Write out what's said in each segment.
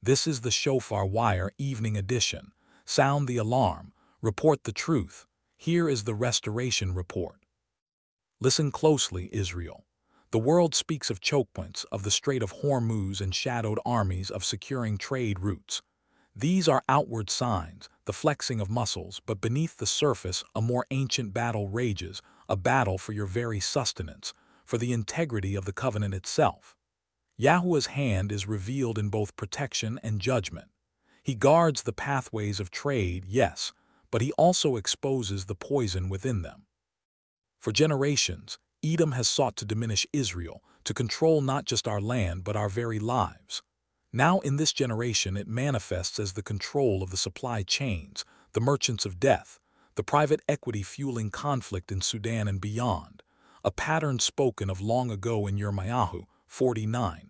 This is the Shofar Wire Evening Edition. Sound the alarm. Report the truth. Here is the Restoration Report. Listen closely, Israel. The world speaks of chokepoints, of the Strait of Hormuz and shadowed armies of securing trade routes. These are outward signs, the flexing of muscles, but beneath the surface a more ancient battle rages, a battle for your very sustenance, for the integrity of the covenant itself. Yahuwah's hand is revealed in both protection and judgment. He guards the pathways of trade, yes, but he also exposes the poison within them. For generations, Edom has sought to diminish Israel, to control not just our land but our very lives. Now in this generation it manifests as the control of the supply chains, the merchants of death, the private equity fueling conflict in Sudan and beyond, a pattern spoken of long ago in Yirmiyahu 49,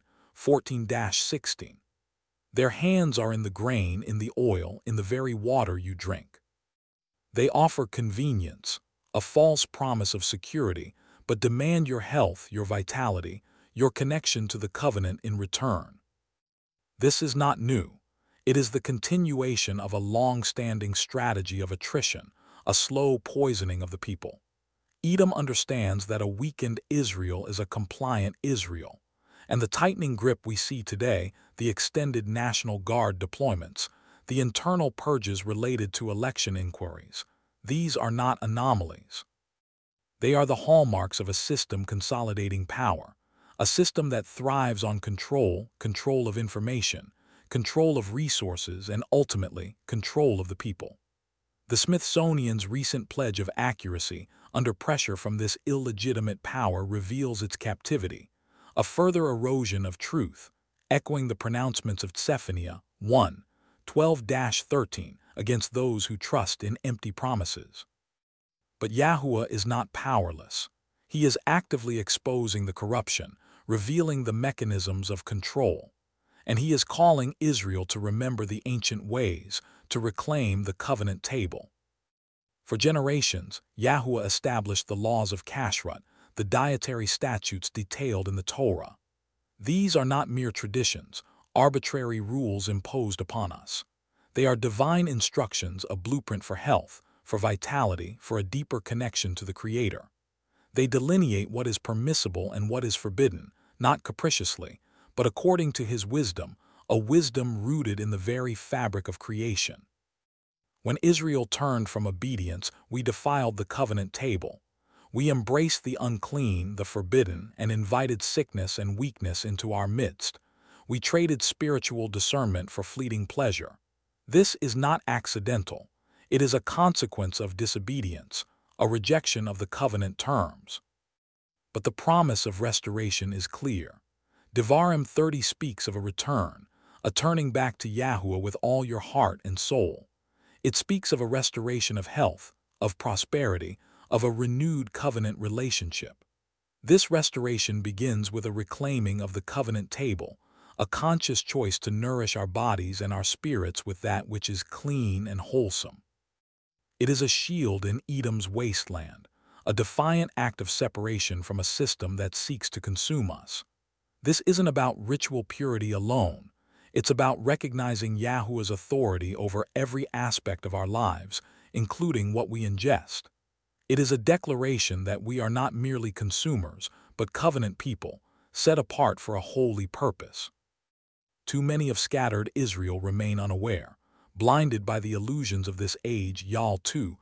14-16. Their hands are in the grain, in the oil, in the very water you drink. They offer convenience, a false promise of security, but demand your health, your vitality, your connection to the covenant in return. This is not new. It is the continuation of a long-standing strategy of attrition, a slow poisoning of the people. Edom understands that a weakened Israel is a compliant Israel, and the tightening grip we see today, the extended National Guard deployments, the internal purges related to election inquiries, these are not anomalies. They are the hallmarks of a system consolidating power, a system that thrives on control of information, control of resources, and ultimately, control of the people. The Smithsonian's recent pledge of accuracy, under pressure from this illegitimate power, reveals its captivity, a further erosion of truth, echoing the pronouncements of Zephaniah 1, 12-13 against those who trust in empty promises. But Yahuwah is not powerless. He is actively exposing the corruption, revealing the mechanisms of control, and he is calling Israel to remember the ancient ways, to reclaim the covenant table. For generations, Yahuwah established the laws of Kashrut, the dietary statutes detailed in the Torah. These are not mere traditions, arbitrary rules imposed upon us. They are divine instructions, a blueprint for health, for vitality, for a deeper connection to the Creator. They delineate what is permissible and what is forbidden, not capriciously, but according to His wisdom, a wisdom rooted in the very fabric of creation. When Israel turned from obedience, we defiled the covenant table. We embraced the unclean, the forbidden, and invited sickness and weakness into our midst. We traded spiritual discernment for fleeting pleasure. This is not accidental. It is a consequence of disobedience, a rejection of the covenant terms. But the promise of restoration is clear. Devarim 30 speaks of a return, a turning back to Yahuwah with all your heart and soul. It speaks of a restoration of health, of prosperity, of a renewed covenant relationship. This restoration begins with a reclaiming of the covenant table, a conscious choice to nourish our bodies and our spirits with that which is clean and wholesome. It is a shield in Edom's wasteland, a defiant act of separation from a system that seeks to consume us. This isn't about ritual purity alone. It's about recognizing Yahuwah's authority over every aspect of our lives, including what we ingest. It is a declaration that we are not merely consumers, but covenant people, set apart for a holy purpose. Too many of scattered Israel remain unaware, blinded by the illusions of this age. Yal 2,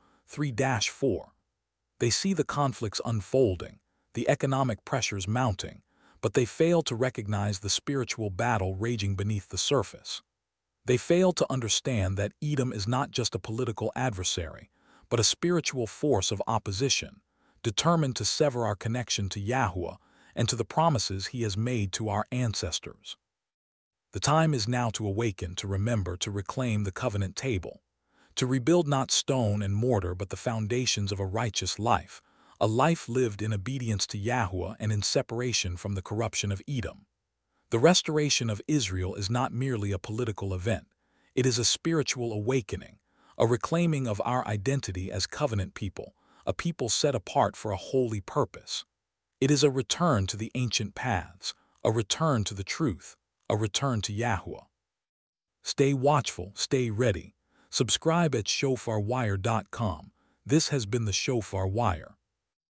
3-4. They see the conflicts unfolding, the economic pressures mounting, but they fail to recognize the spiritual battle raging beneath the surface. They fail to understand that Edom is not just a political adversary, but a spiritual force of opposition, determined to sever our connection to Yahuwah and to the promises He has made to our ancestors. The time is now to awaken, to remember, to reclaim the covenant table, to rebuild not stone and mortar but the foundations of a righteous life, a life lived in obedience to Yahuwah and in separation from the corruption of Edom. The restoration of Israel is not merely a political event. It is a spiritual awakening, a reclaiming of our identity as covenant people, a people set apart for a holy purpose. It is a return to the ancient paths, a return to the truth, a return to Yahuwah. Stay watchful, stay ready. Subscribe at shofarwire.com. This has been the Shofar Wire.